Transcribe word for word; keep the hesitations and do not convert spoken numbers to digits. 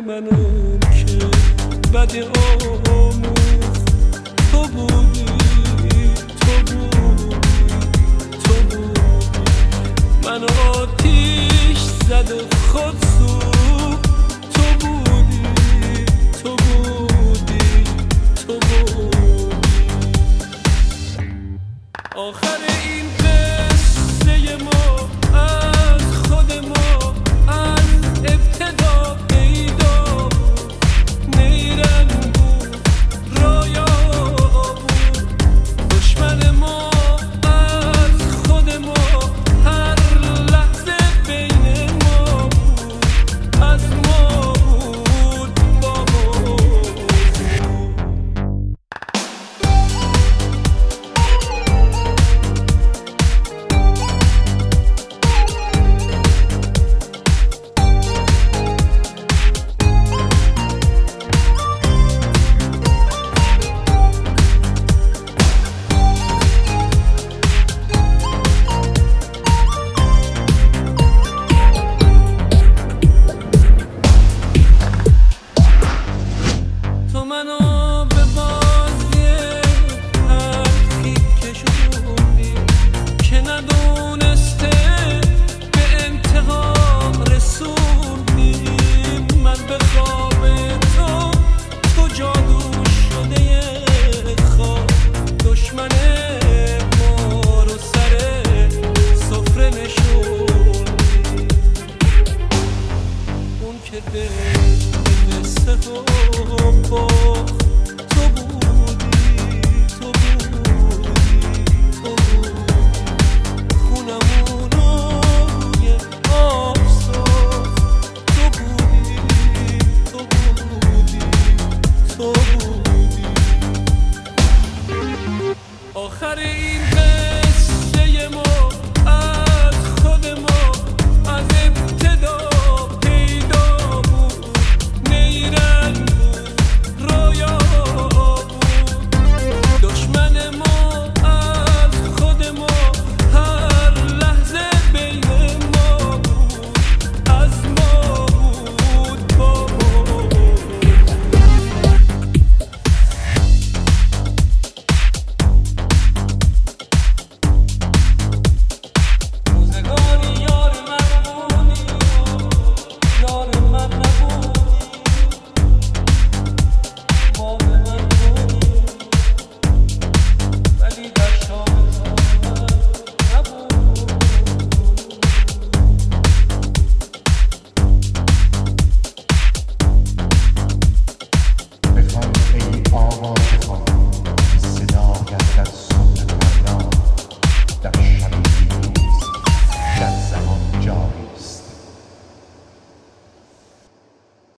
منو که بد آموز تو بودی تو بودی تو بودی من آتیش زد و خود سوخت تو بودی تو بودی تو بودی آخر این قصه ما از خود ما از ابتدا پیدا بود نیرنگ بود رایا بود دشمن ما از خود ما هر لحظه بین ما بود از ما بود با ما بود تو منو به بازی تلخی کشوندی که ندونسته به انتها رسوندی من به خواب تو تو جادو شده خواب دشمن ما رو سر سفره نشوندی اون که به قصه و باخت تو بود